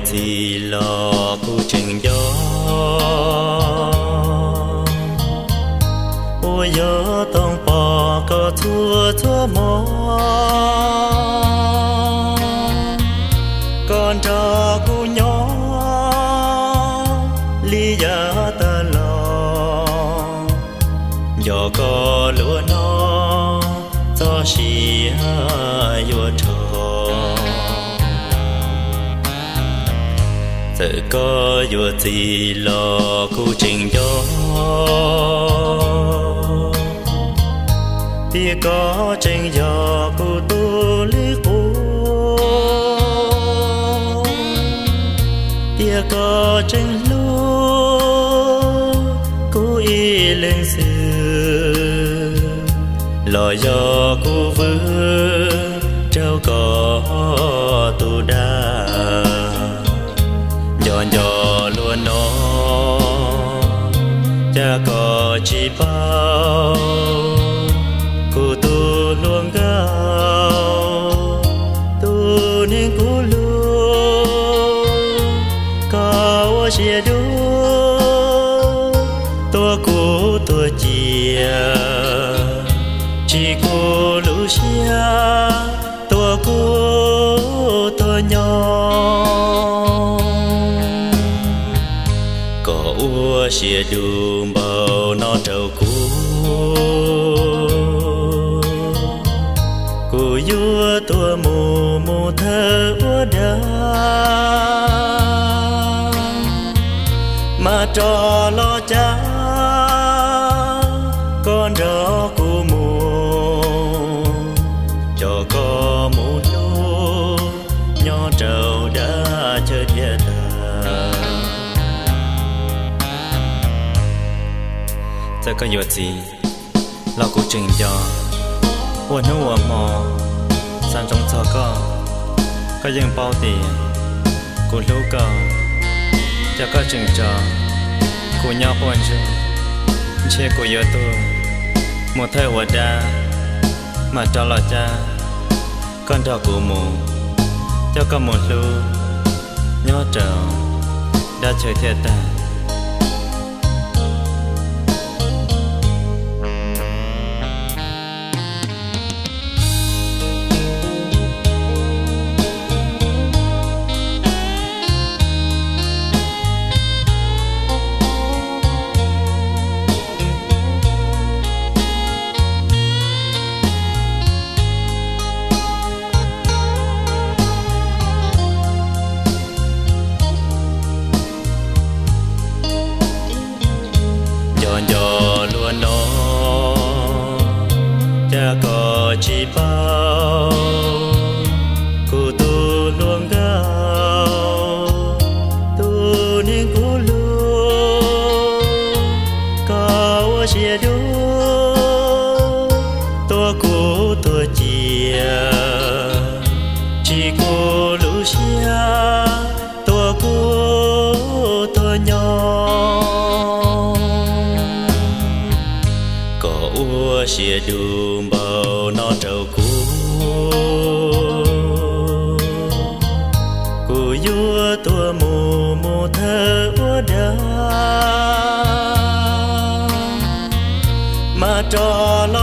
thì lo cô chừng gió ôi gió tông bò có thua thua mò con trò cô nhỏ lý giá ta lo gió có lúa nó gió xì hai vô trò tự có vô gì lo cô trình gió thì có trình gió cô tu lý cô thì có trình lúa cô y lên xưa lo gió cô vương trao có tu đa gió luôn nó cha có chỉ bao cô tu luôn gạo tu nên cô luôn cao chia đua tua cô tua chia chỉ cô lũ xia tua cô tua nhỏ ua xìa đùm bầu nó trâu cú vua tua mù mù thơ ua đá mà trò lo cha con đó cú mù cho có mù lú nhỏ trâu đã chơi địa taจะก็อยู่จีเรากูจึงยอวันนู้นมอสันจงเธอก็ยังเป้าตีกูรู้ก็จะก็จึงจอกูยอปนจูเชื่อกูเยอะตัวหมดเธอวัดดามาจอละจ้าก้อนดอกกูหมูเจ้าก็หมดรู้ยอเจ้าได้เฉยเทียตาcó chỉ bao cô tu luôn gạo tu nên cô luôn cao chia đua tua cô tua chia chỉ cô lũ xia tua cô tua nhỏ có ua xia đùm bầu nó trâu cú vua tua mù mù thơ ua đá mà trò lo